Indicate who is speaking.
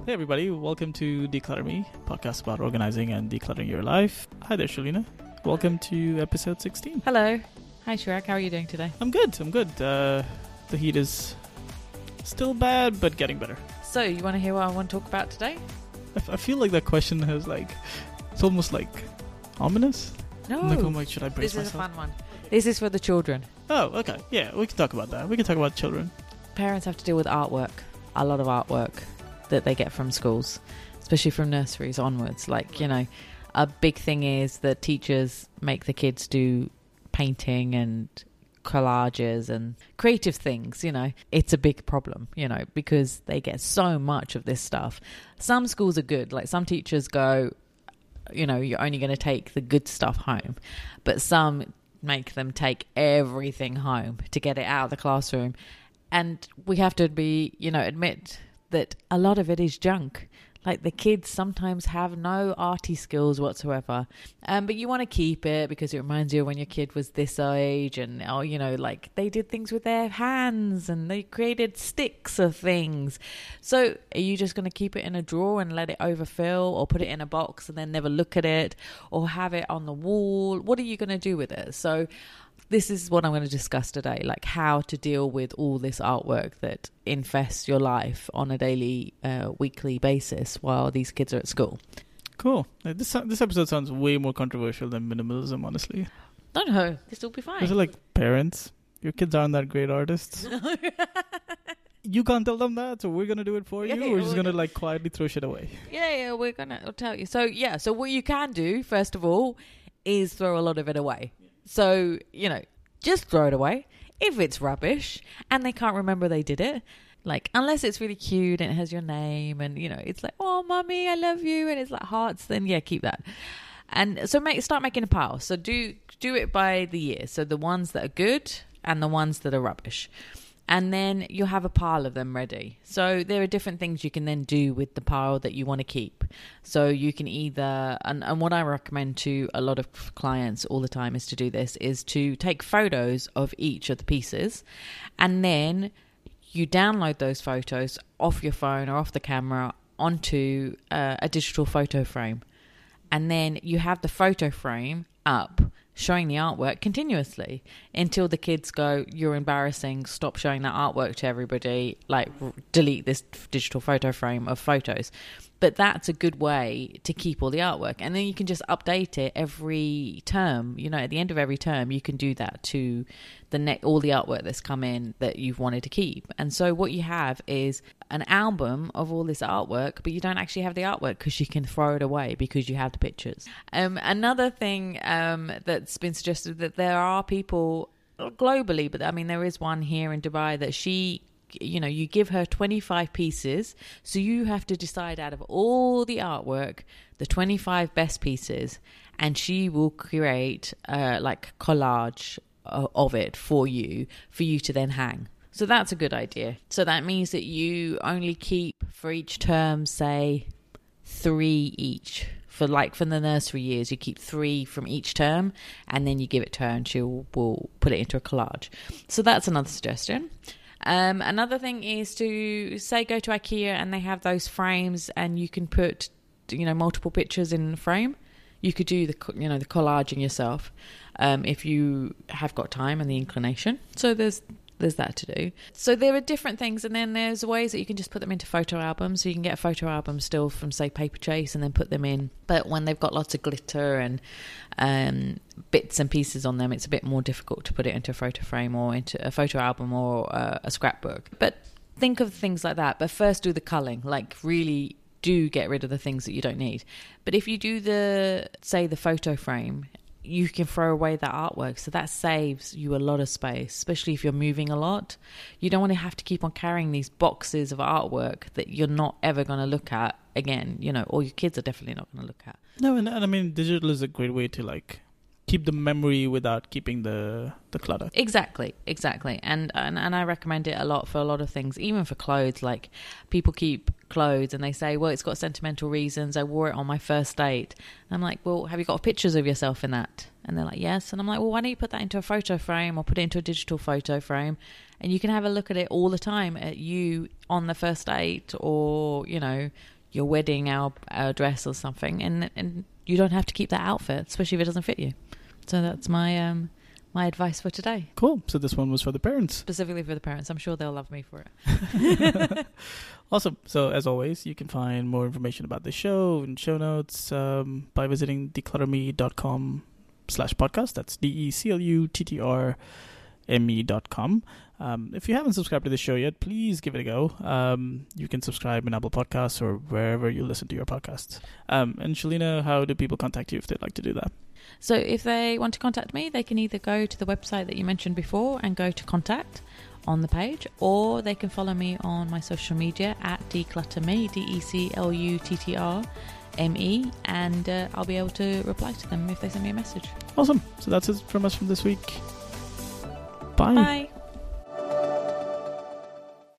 Speaker 1: Hey everybody, welcome to Declutter Me, podcast about organizing and decluttering your life. Hi there, Shalina. Welcome to episode 16.
Speaker 2: Hello. Hi, Chirag. How are you doing today?
Speaker 1: I'm good. The heat is still bad, but getting better.
Speaker 2: So, you want to hear what I want to talk about today?
Speaker 1: I feel like that question has it's almost like ominous.
Speaker 2: No.
Speaker 1: I'm like, should I brace
Speaker 2: This is
Speaker 1: myself?
Speaker 2: a fun one. This is for the children.
Speaker 1: Oh, okay. Yeah, we can talk about that. We can talk about children.
Speaker 2: Parents have to deal with artwork. A lot of artwork that they get from schools, especially from nurseries onwards. A big thing is that teachers make the kids do painting and collages and creative things. It's a big problem, because they get so much of this stuff. Some schools are good. Like some teachers go, you're only going to take the good stuff home, but some make them take everything home to get it out of the classroom. And we have to admit that a lot of it is junk. Like the kids sometimes have no arty skills whatsoever. But you want to keep it because it reminds you of when your kid was this age and, they did things with their hands and they created sticks of things. So are you just going to keep it in a drawer and let it overfill, or put it in a box and then never look at it, or have it on the wall? What are you going to do with it? So this is what I'm going to discuss today, like how to deal with all this artwork that infests your life on a daily, weekly basis while these kids are at school.
Speaker 1: Cool. This episode sounds way more controversial than minimalism, honestly.
Speaker 2: No, this will be fine.
Speaker 1: Is it like parents? Your kids aren't that great artists. You can't tell them that, so we're going to do it for you. We're just going to quietly throw shit away.
Speaker 2: Yeah, we're going to tell you. So what you can do, first of all, is throw a lot of it away. So, just throw it away if it's rubbish and they can't remember they did it. Unless it's really cute and it has your name and, it's like, oh, mummy, I love you. And it's like hearts, then yeah, keep that. And so start making a pile. So do it by the year. So the ones that are good and the ones that are rubbish. And then you'll have a pile of them ready. So there are different things you can then do with the pile that you want to keep. So you can either, and what I recommend to a lot of clients all the time is to do this, is to take photos of each of the pieces. And then you download those photos off your phone or off the camera onto a digital photo frame. And then you have the photo frame up showing the artwork continuously until the kids go, you're embarrassing, stop showing that artwork to everybody, delete this digital photo frame of photos. But that's a good way to keep all the artwork. And then you can just update it every term. At the end of every term, you can do that to all the artwork that's come in that you've wanted to keep. And so what you have is an album of all this artwork, but you don't actually have the artwork because you can throw it away because you have the pictures. Another thing that's been suggested, that there are people globally, but there is one here in Dubai that she, you give her 25 pieces. So you have to decide out of all the artwork, the 25 best pieces, and she will create collage of it for you to then hang. So that's a good idea. So that means that you only keep for each term, say 3 each. For the nursery years, you keep 3 from each term, and then you give it to her and she will put it into a collage. So that's another suggestion. Another thing is to go to IKEA and they have those frames and you can put, multiple pictures in the frame. You could do the collaging yourself if you have got time and the inclination. So there's that to do. So there are different things, and then there's ways that you can just put them into photo albums. So you can get a photo album still from, say, Paper Chase and then put them in. But when they've got lots of glitter and bits and pieces on them, it's a bit more difficult to put it into a photo frame or into a photo album or a scrapbook. But think of things like that. But first do the culling, really do get rid of the things that you don't need. But if you do the photo frame, you can throw away that artwork. So that saves you a lot of space, especially if you're moving a lot. You don't want to have to keep on carrying these boxes of artwork that you're not ever going to look at again, or your kids are definitely not going to look at.
Speaker 1: No, and digital is a great way to keep the memory without keeping the clutter.
Speaker 2: Exactly. And I recommend it a lot for a lot of things, even for clothes. Like people keep clothes and they say, well, it's got sentimental reasons. I wore it on my first date. And I'm like, well, have you got pictures of yourself in that? And they're like, yes. And I'm like, well, why don't you put that into a photo frame or put it into a digital photo frame, and you can have a look at it all the time at you on the first date, or, your wedding dress or something, and you don't have to keep that outfit, especially if it doesn't fit you. So that's my my advice for today.
Speaker 1: Cool. So this one was for the parents.
Speaker 2: Specifically for the parents. I'm sure they'll love me for it.
Speaker 1: Awesome. So as always, you can find more information about the show and show notes by visiting declutterme.com/podcast. That's DECLUTTRME.com. If you haven't subscribed to the show yet, please give it a go. You can subscribe in Apple Podcasts or wherever you listen to your podcasts. And Shalina, how do people contact you if they'd like to do that?
Speaker 2: So if they want to contact me, they can either go to the website that you mentioned before and go to contact on the page, or they can follow me on my social media at declutterme, DECLUTTRME, and I'll be able to reply to them if they send me a message.
Speaker 1: Awesome. So that's it from us from this week. Bye.
Speaker 2: Bye.